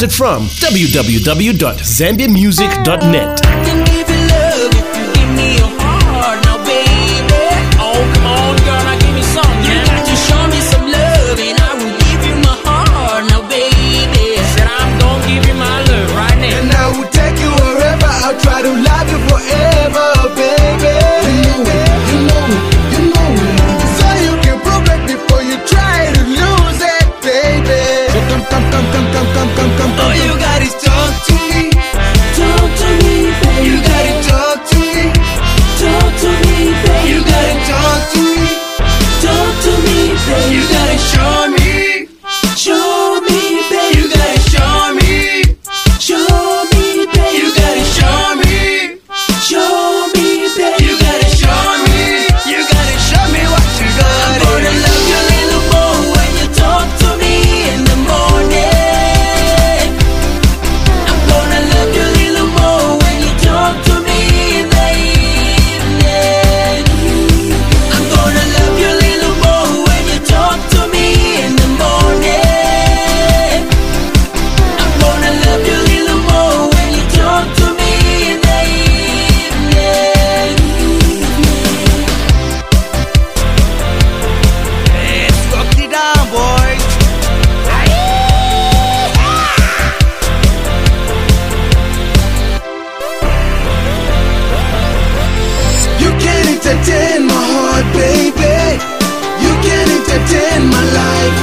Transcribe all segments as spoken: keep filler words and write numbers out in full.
Downloaded from w w w dot zambia music dot net. Try to love you forever, baby. You know it, you know it, you know it. So you can prove it before you try to lose it, baby. So come, come, come, come, come, come, come, come. All you got is talk to me, talk to me, baby. You gotta talk to me, talk to me, baby. You gotta talk to me, talk to me, baby. You gotta show me, show me, baby. You gotta show me, show me, baby. You gotta show me. Show me, baby. You gotta show me. You gotta show me what you got. I'm gonna love you a little more when you talk to me in the morning. I'm gonna love you a little more when you talk to me in the evening. I'm gonna love you a little more when you talk to me in the morning. I'm gonna love you a little more when you talk to me in the entertain my heart, baby. You can entertain my life.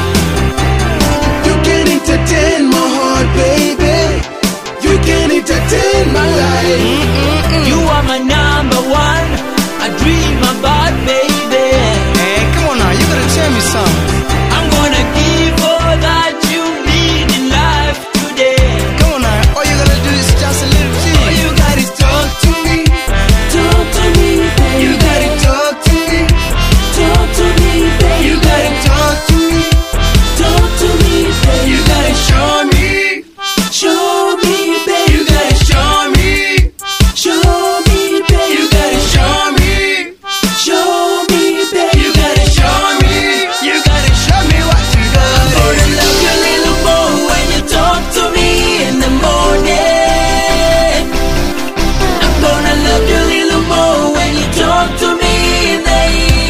You can entertain my heart, baby. You can entertain my life. Mm-mm-mm. You are my number one. I dream about, baby. Hey, come on now, you gotta tell me something. I'm gonna give all that you need in life today. Come on now, all you gotta do is just a little thing. All you got is talk to me, talk to me, baby. You gotta talk to me, talk to me, baby. You gotta talk to me, talk to me, baby. You gotta show me, show me, baby. You gotta show me, show me, baby. You gotta show me, show me, baby. You gotta show me, you gotta show me what you got. I'm gonna love you a little more when you talk to me in the morning. I'm gonna love you a little more when you talk to me in the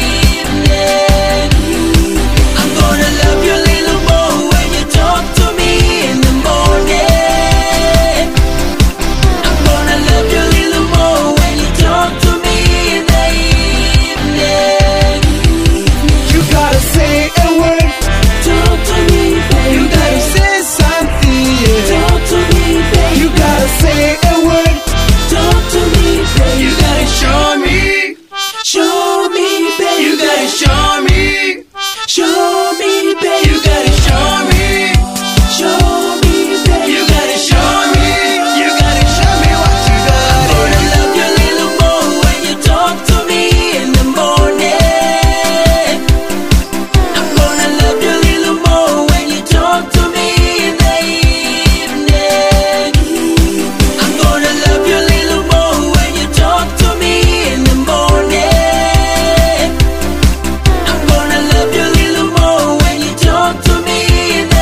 evening. I'm gonna love you a little more when you talk to me in the morning. I'm gonna love you a little more when you talk to me in the evening. You gotta say a word, talk to me, baby. You gotta say something, yeah. Talk to me, baby. You gotta say a word, talk to me, baby. You gotta show me, show me, baby. You gotta show me, show me, baby. You gotta show me, show me, baby. You gotta show me, you gotta show me what you got. I'm gonna love you a little more when you talk to me in the morning. I'm gonna love you a little more when you talk to me in the evening. I'm gonna love you a little more when you talk to me in the morning. I'm gonna love you a little more when you talk to me in the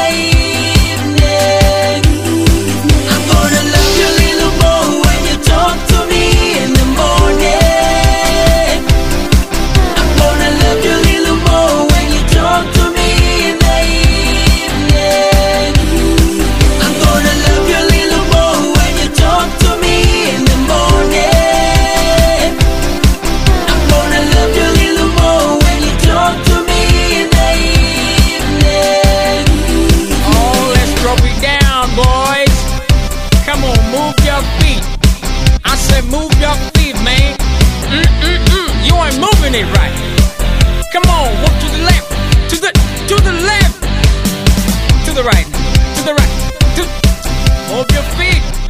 evening. I'm gonna love you a little more when you talk to me in the morning. I'm gonna love you a little more when you talk to me in the evening. I'm gonna love you a little more when you talk to me in the morning. I'm gonna love you a little more when you talk to me in the evening. Oh, let's drop it down, boys. Come on, move your feet. I said move your feet, man. Mm-mm-mm, you ain't moving it right. Come on, walk to the left, to the, to the left, to the right, to the right, to, move your feet.